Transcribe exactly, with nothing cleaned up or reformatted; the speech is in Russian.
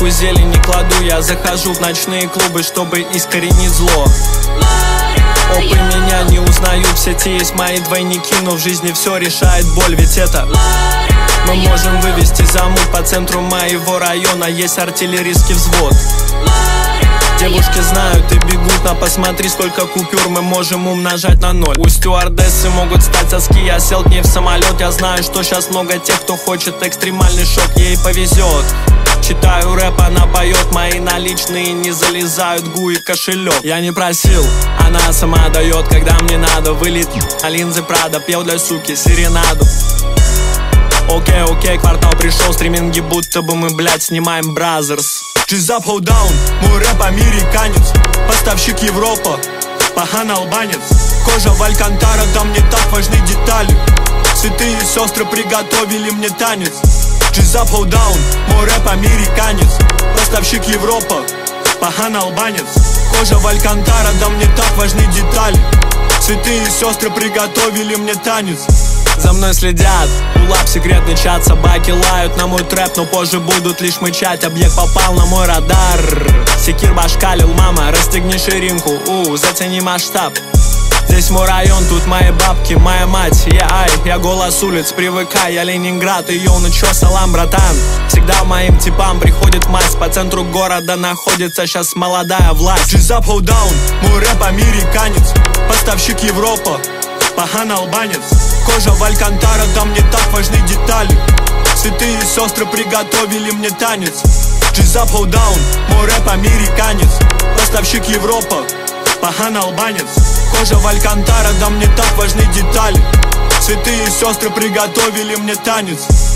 ветку зелени кладу. Я захожу в ночные клубы, чтобы искоренить зло. Опы меня не узнают в сети, есть мои двойники, но в жизни все решает боль, ведь это мы можем вывести замут по центру моего района, есть артиллерийский взвод. Девушки знают и бегут, но посмотри, сколько купюр мы можем умножать на ноль. У стюардессы могут стать соски, я сел к ней в самолет. Я знаю, что сейчас много тех, кто хочет экстремальный шок, ей повезет. Читаю рэп, она поет, мои наличные не залезают в гуи кошелек. Я не просил, она сама дает, когда мне надо. Вылет на линзы Прада, пел для суки серенаду. Окей, окей, квартал пришел, стриминги, будто бы мы, блядь, снимаем Бразерс. Джизап, hold down, мой рэп американец, поставщик Европа, пахан албанец. Кожа в Алькантара, там не так важны детали. Святые сестры приготовили мне танец. Джизап, hold down, мой рэп американец, поставщик Европа, пахан албанец. Кожа в Алькантара, там не так важны детали. Святые сестры приготовили мне танец. За мной следят, улап, секретный чат. Собаки лают на мой трэп, но позже будут лишь мычать. Объект попал на мой радар. Секир башкалил, мама, расстегни ширинку. У, зацени масштаб. Здесь мой район, тут мои бабки, моя мать. Я ай, я голос улиц, привыкай. Я Ленинград, и йоу, ну чё, салам, братан. Всегда моим типам приходит мать. По центру города находится сейчас молодая власть. Джизап, hold down, мой рэп американец, поставщик Европа, пахан албанец. Кожа в Алькантара, там не так важны детали. Святые сестры приготовили мне танец. Джизап, hold down, мой рэп американец, поставщик Европа, пахан албанец. Кожа в Алькантара, там не так важны детали. Святые сестры приготовили мне танец.